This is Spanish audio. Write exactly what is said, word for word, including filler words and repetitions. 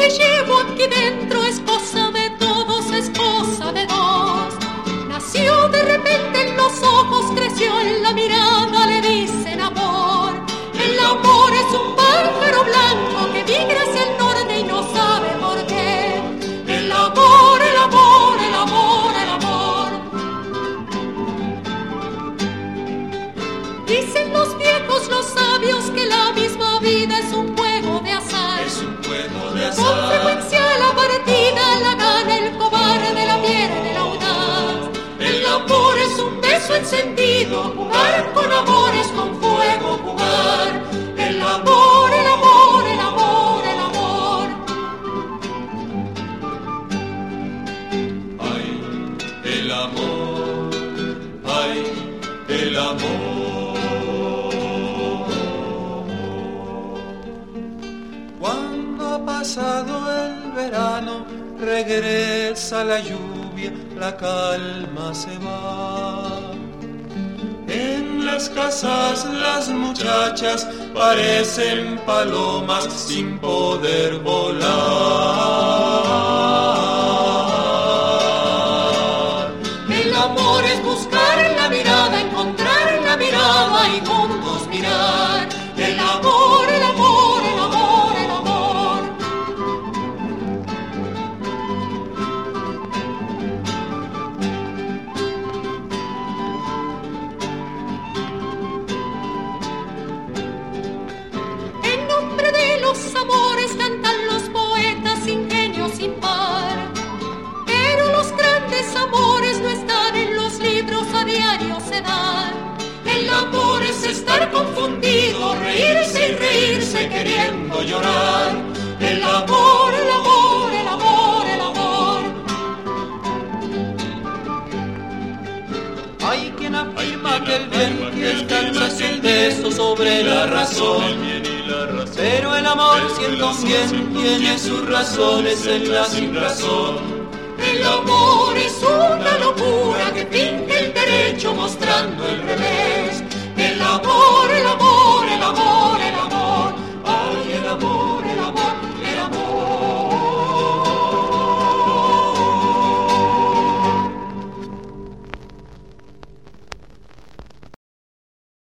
que llevo aquí dentro es cosa de todos, es cosa de dos. Nació de repente en los ojos, creció en la mirada, le dicen amor. El amor es un pájaro blanco que migra hacia el norte y no sabe por qué. El amor, el amor, el amor, el amor. Dicen los viejos, los sabios, que la misma vida es un juego de azar. Es un juego de azar. Consecuencia la partida la gana el cobarde, la pierde el audaz. El amor es un beso encendido, jugar con amores, con fuego jugar. El amor, el amor, el amor, el amor. Ay, el amor, ay, el amor. Cuando ha pasado el verano, regresa la lluvia, la calma se va. En las casas las muchachas parecen palomas sin poder volar. El amor es buscar en la mirada, encontrar en la mirada y juntos mirar. El amor, el amor, el amor, el amor. En nombre de los amores cantan los poetas, ingenio sin par. Pero los grandes amores no están en los libros, a diario se dan. El amor es estar confundido, reírse y reírse queriendo llorar. El amor, el amor, el amor, el amor. Hay quien afirma que el bien descansa sin beso sobre la razón. Pero el amor, siendo un bien, tiene sus razones en la sin razón. El amor es una locura que finge el derecho mostrando el revés.